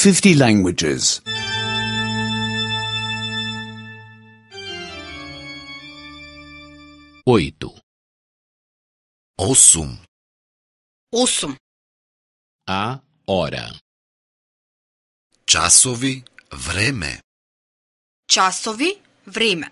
50 languages. 8. 8. 8. A hora. Časovi, vreme. Časovi, vrijeme.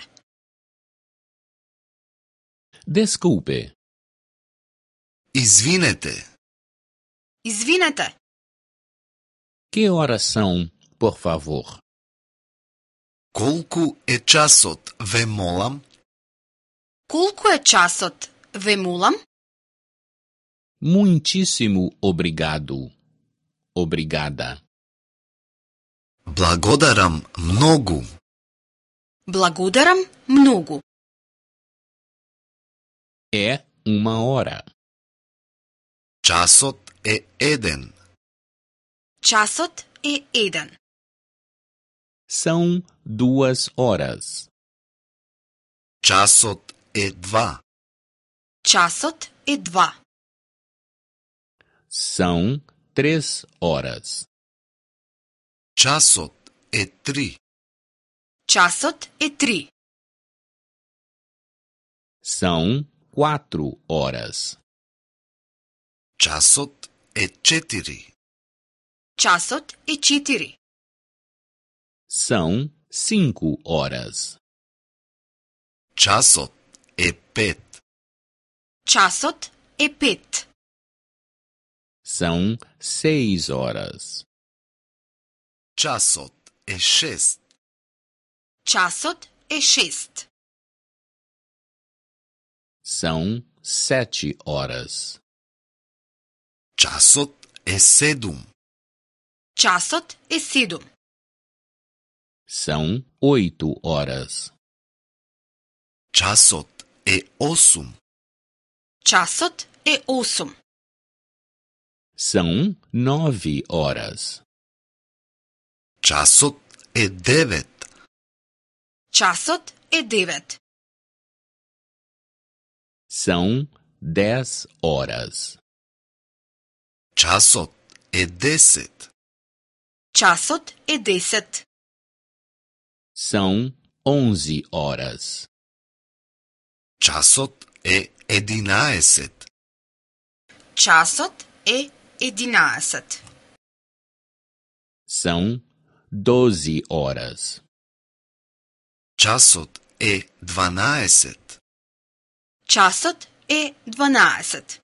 Desculpe. Izvinete. Izvinete. Que horas são, por favor? Колку е часот, ве молам? Koliko je časot, ve molam? Muitíssimo obrigado. Obrigada. Благодарам многу. Blagodaram mnogo. É uma hora. Časот е еден. Časot je eden. São 2 horas. Časot е два. Časot je dva. São 3 horas. Časot е три. Časot je tri. São 4 horas. Časot е четири. Časot je četiri. São 5 horas. Časot е пет. Časot je pet. São 6 horas. Časot е шест. Časot je šest. São 7 horas. Časot е седум. Časot je sedem. São 8 horas. Časot е осум. Časot je osem. São 9 horas. Časot е девет. Časot je devet. São 10 horas. Časot е десет. Časot je deset. São 11 horas. Časot е единаесет. Časot je edinaesет. São 12 horas. Časot е дванаесет. Časot je dvanaesет.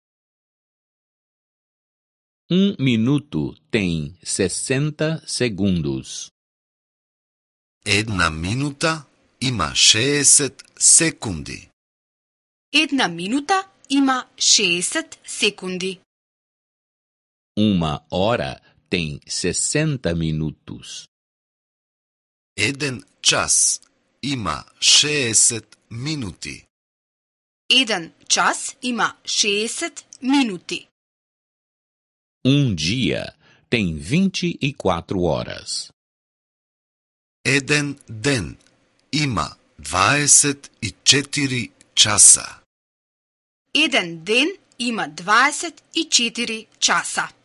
Minuto tem 60 segundos. Една минута има 60 секунди. Една minuta ima 60 sekundi. Uma hora tem 60 minutos. Еден час има 60 минути. Jedan čas ima 60 minuti. Dia tem 24 horas. Еден ден има 24 часа. Jedan den ima 24 časa.